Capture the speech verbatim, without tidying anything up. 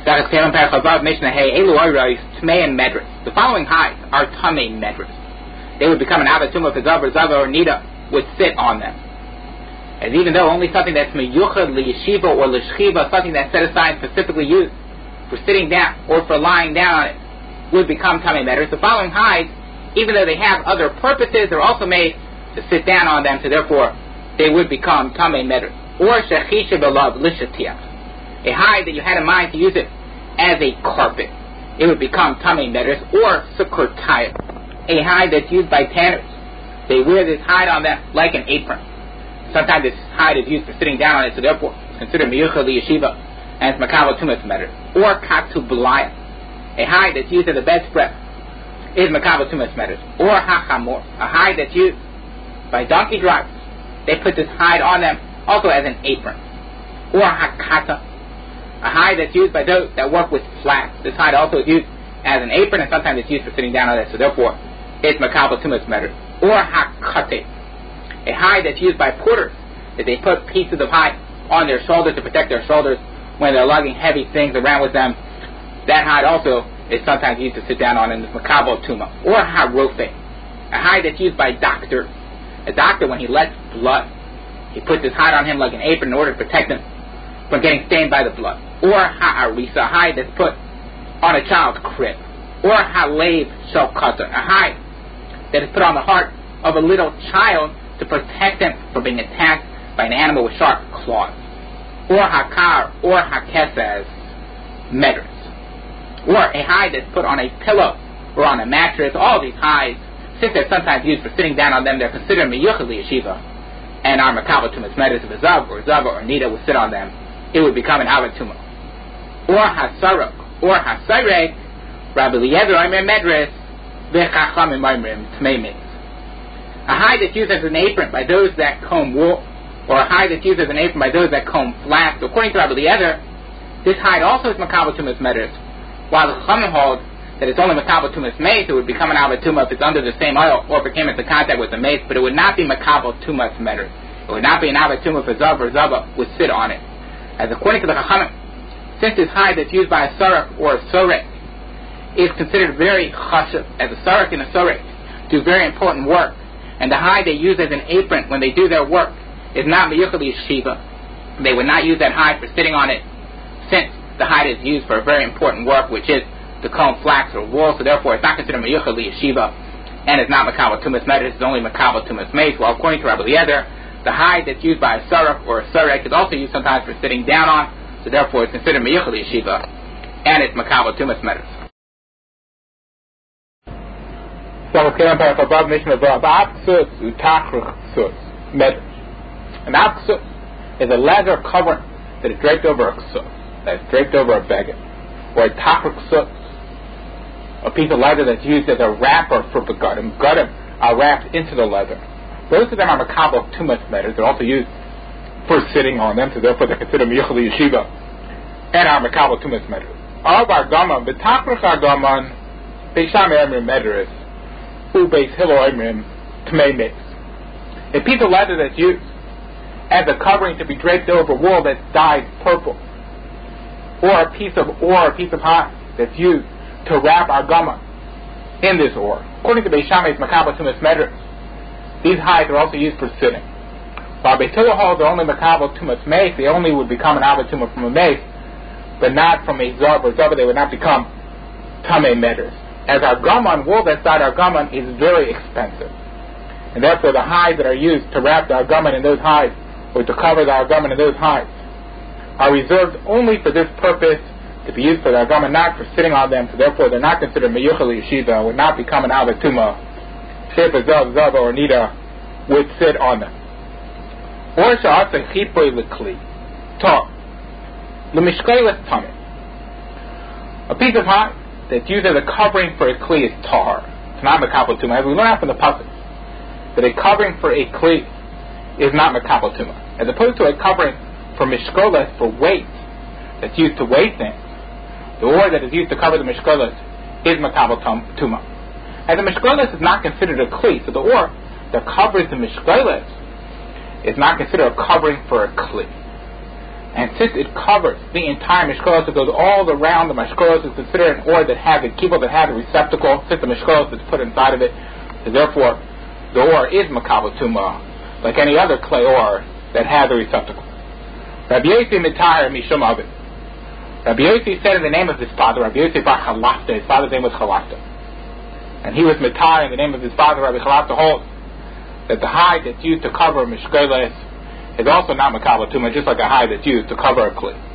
The following hides are tamei medras. They would become an avatuma for zav or zava or nida would sit on them. As even though only something that's meyuchad liyeshiva or lishchiva, something that's set aside specifically used for sitting down or for lying down on it, would become tamei medras. The following hides, even though they have other purposes, they're also made to sit down on them, so therefore they would become tamei medras. Or shechisha belav lishatiach, a hide that you had in mind to use it as a carpet, it would become tamei medras. Or sukkotayah, a hide that's used by tanners. They wear this hide on them like an apron. Sometimes this hide is used for sitting down on it, so therefore it's considered miyuchad liyeshiva, and it's makabel tumas medras. Or katubulaya, a hide that's used as a bedspread, is makabel tumas medras. Or hachamor, a hide that's used by donkey drivers. They put this hide on them also as an apron. Or hakata, a hide that's used by those that work with flax. This hide also is used as an apron, and sometimes it's used for sitting down on it, so therefore it's makabel tumas medras. Or hakate, a hide that's used by porters, that they put pieces of hide on their shoulders to protect their shoulders when they're lugging heavy things around with them. That hide also is sometimes used to sit down on in the makabel tuma. Or harofe, a hide that's used by doctors. A doctor, when he lets blood, he puts his hide on him like an apron in order to protect him from getting stained by the blood. Or ha'arisa, a hide that's put on a child's crib. Or ha'lev shalkata, a hide that is put on the heart of a little child to protect him from being attacked by an animal with sharp claws. Or hakar, or hakesas medras. Or a hide that's put on a pillow or on a mattress. All these hides, since they're sometimes used for sitting down on them, they're considered miyuchad liyeshiva, and our makabel tumas medras of a zav or zava or nida would sit on them. It would become an avatuma. Or hasarok, or hasarek, Rabbi Eliezer omer medras, v'chachamim omrim tamei medras. A hide that's used as an apron by those that comb wool, or a hide that's used as an apron by those that comb flax. So according to Rabbi Eliezer, this hide also is makabel tumas medras, while the chachamim hold that it's only makabel tumas mace. It would become an avatuma if it's under the same oil or if it came into contact with the mace, but it would not be makabel tumas medras. It would not be an avatuma for zav or zava would sit on it. As according to the chachamim, since this hide that's used by a sarak or a sorek is considered very chashuv, as a sarak and a sorek do very important work, and the hide they use as an apron when they do their work is not miyuchad liyeshiva, they would not use that hide for sitting on it, since the hide is used for a very important work, which is to comb flax or wool, so therefore it's not considered miyuchad liyeshiva, and it's not makabel tumas medras, it's only makabel tumas mace. Well, according to Rabbi Eliezer, the hide that's used by a sarak or a sarek is also used sometimes for sitting down on, so therefore it's considered miyuchad liyeshiva, and it's makabel tumas medras. An aksut is a leather covering that is draped over a ksut, that is draped over a beggar, or a tachrik ksut, a piece of leather that's used as a wrapper for begadim. Begadim are wrapped into the leather. Both of them are makabel tumas medras. They're also used for sitting on them, so therefore they're considered miyuchad liyeshiva and are makabel tumas medras. Of argaman, the tachrik argaman, beisham emrim medras, u beis hillel emrim tamei medras. A piece of leather that's used as a covering to be draped over wool that's dyed purple, or a piece of ore, a piece of hide that's used to wrap argama in this ore. According to Beis Shammai's makabel tumas medras, these hides are also used for sitting. While Beis Hillel holds they're only makabel tumas mace, they only would become an avatuma from a mace, but not from a zav or zava. They would not become tamei medras. As argaman, wool that's dyed argaman is very expensive, and therefore the hides that are used to wrap the argaman in those hides, or to cover the argaman in those hides, are reserved only for this purpose, to be used for the argaman, not for sitting on them, so therefore they're not considered miyuchad liyeshiva, would not become an avatuma, if a zav, zava, or nida would sit on them. Or sha'asa chipoy l'kli, ta, l'mishkeilas tameh. A piece of hide that's used as a covering for a kli is tar. It's not makabel tuma. As we learn out from the pasuk, that a covering for a kli is not makabel tuma, as opposed to a covering for mishkolas, for weight, that's used to weigh things. The ore that is used to cover the mishkolas is makabel tuma. As the mishkolas is not considered a kli, so the ore that covers the mishkolas is not considered a covering for a kli. And since it covers the entire mishkolos, it goes all around the mishkolos, it's considered an ore that has a kibbutz, that has a receptacle, since the mishkolos is put inside of it. So therefore, the ore is makabel tumah, like any other clay ore that has a receptacle. Rabbi Yossi mitahar mishum avin. Rabbi Yossi said in the name of his father, Rabbi Yossi bar Chalafta, his father's name was Chalafta, and he was mitahar in the name of his father, Rabbi Chalafta holds that the hide that's used to cover mishkolos is also not makabel tumah, just like a hide that's used to cover a clay.